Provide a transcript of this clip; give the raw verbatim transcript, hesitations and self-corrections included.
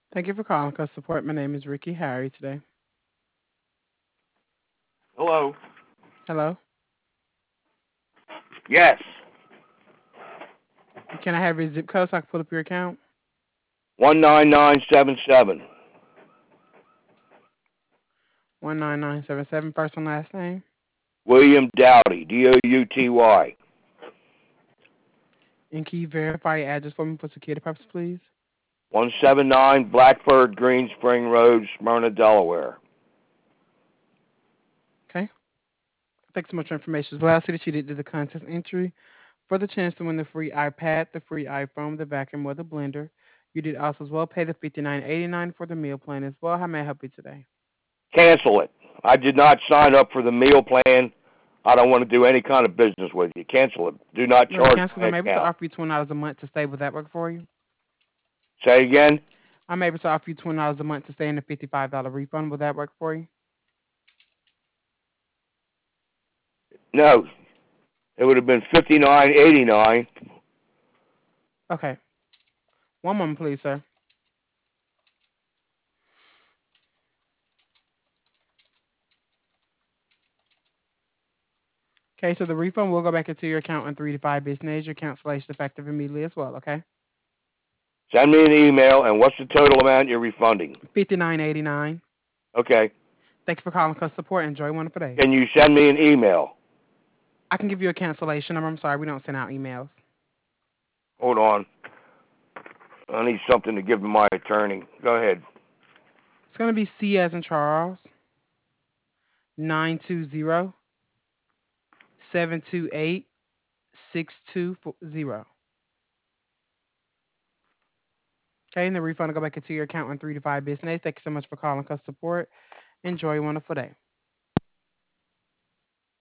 Thank you for calling Customer Support. My name is Ricky. How are you today? Hello. Hello. Yes. Can I have your zip code so I can pull up your account? One nine nine seven seven. one nine nine seven seven. First and last name. William Doughty. D O U T Y. And can you verify your address for me for security purposes, please? One seven nine Blackbird Green Spring Road, Smyrna, Delaware. Okay. Thanks so much for information as well. I see that you did do the contest entry for the chance to win the free iPad, the free iPhone, the vacuum, or the blender. You did also as well pay the fifty nine eighty nine for the meal plan as well. How may I help you today? Cancel it. I did not sign up for the meal plan. I don't want to do any kind of business with you. Cancel it. Do not You want to charge cancel? my I'm able to account. offer you twenty dollars a month to stay. Would that work for you? Say again? I'm able to offer you twenty dollars a month to stay in the fifty-five dollars refund. Would that work for you? No. It would have been fifty nine eighty nine. Okay. One moment, please, sir. Okay, so the refund will go back into your account in three to five business days. Your cancellation effective immediately as well, okay? Send me an email and what's the total amount you're refunding? fifty-nine eighty-nine. Okay. Thank you for calling customer support. Enjoy a wonderful day. Can you send me an email? I can give you a cancellation number. I'm sorry, we don't send out emails. Hold on. I need something to give to my attorney. Go ahead. It's going to be C as in Charles, nine two zero, seven two eight, six two zero. Okay, and the refund will go back into your account in three to five business days. Thank you so much for calling customer support. Enjoy a wonderful day.